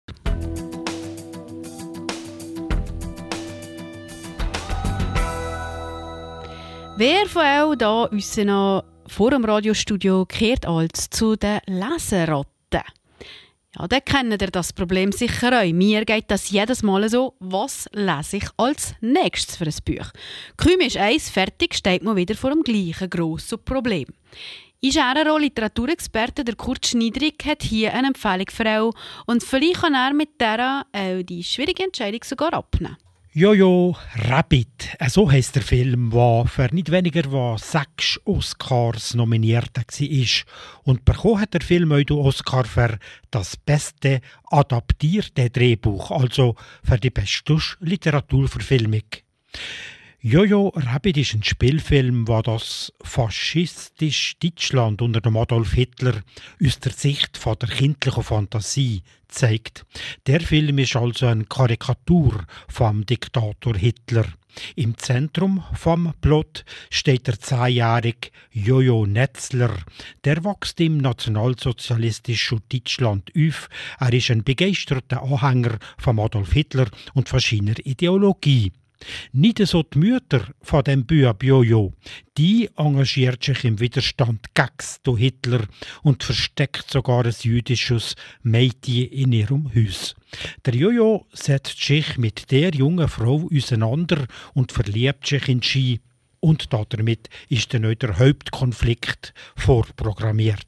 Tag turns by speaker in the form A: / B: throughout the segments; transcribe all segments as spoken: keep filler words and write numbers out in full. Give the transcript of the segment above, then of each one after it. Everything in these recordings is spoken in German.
A: Wer von euch da uns noch vor dem Radiostudio kehrt als zu den Leseratten? Ja, dann kennt ihr das Problem sicher auch. Mir geht das jedes Mal so, was lese ich als nächstes für ein Buch? Kaum ist eins fertig, steht man wieder vor dem gleichen grossen Problem. Ischero Literaturexperte der Kurt Schniedrig hat hier eine Empfehlung für euch und vielleicht kann er mit der auch die schwierige Entscheidung sogar abnehmen.
B: Jojo Rabbit, so heisst der Film, der für nicht weniger als sechs Oscars nominiert war. Und bekommen hat der Film auch den Oscar für das beste adaptierte Drehbuch, also für die beste Literaturverfilmung. Jojo Rabbit ist ein Spielfilm, der das faschistische Deutschland unter dem Adolf Hitler aus der Sicht von der kindlichen Fantasie zeigt. Der Film ist also eine Karikatur vom Diktator Hitler. Im Zentrum vom Plot steht der zehnjährige Jojo Netzler. Der wächst im nationalsozialistischen Deutschland auf. Er ist ein begeisterter Anhänger von Adolf Hitler und von seiner Ideologie. Nicht so die Mütter von dem Bub Jojo. Die engagiert sich im Widerstand gegen Hitler und versteckt sogar ein jüdisches Mädchen in ihrem Haus. Der Jojo setzt sich mit der jungen Frau auseinander und verliebt sich in sie. Und damit ist dann auch der Hauptkonflikt vorprogrammiert.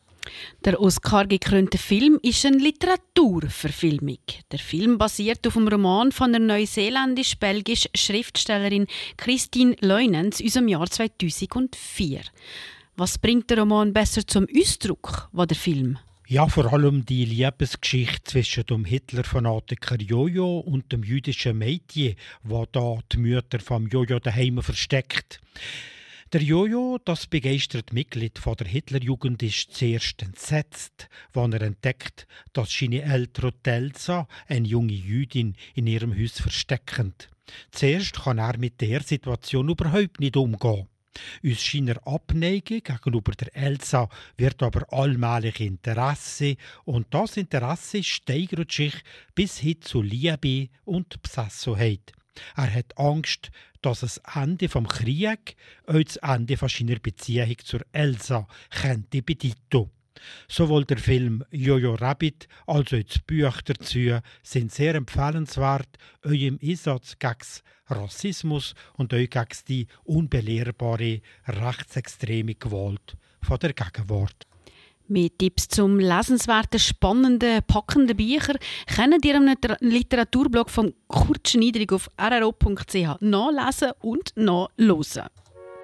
A: Der Oscar-gekrönte Film ist eine Literaturverfilmung. Der Film basiert auf dem Roman von der neuseeländisch-belgischen Schriftstellerin Christine Leunens aus dem Jahr zweitausendvier. Was bringt der Roman besser zum Ausdruck als der Film?
B: Ja, vor allem die Liebesgeschichte zwischen dem Hitler-Fanatiker Jojo und dem jüdischen Mädchen, wo da die Mütter vom Jojo daheim versteckt. Der Jojo, das begeisterte Mitglied von der Hitlerjugend, ist zuerst entsetzt, als er entdeckt, dass seine Eltern Elsa, eine junge Jüdin, in ihrem Haus verstecken. Zuerst kann er mit der Situation überhaupt nicht umgehen. Aus seiner Abneigung gegenüber der Elsa wird aber allmählich Interesse und das Interesse steigert sich bis hin zu Liebe und Besessenheit. Er hat Angst, dass das Ende vom Krieg auch das Ende von seiner Beziehung zur Elsa könnte bedeuten. Sowohl der Film Jojo Rabbit als auch das Buch dazu sind sehr empfehlenswert, auch im Einsatz gegen Rassismus und auch gegen die unbelehrbare rechtsextreme Gewalt von der Gegenwart.
A: Mehr Tipps zum lesenswerten, spannenden, packenden Bücher könnt ihr am Literaturblog von Kurt Schniedrig auf r r o punkt c h nachlesen und nachhören.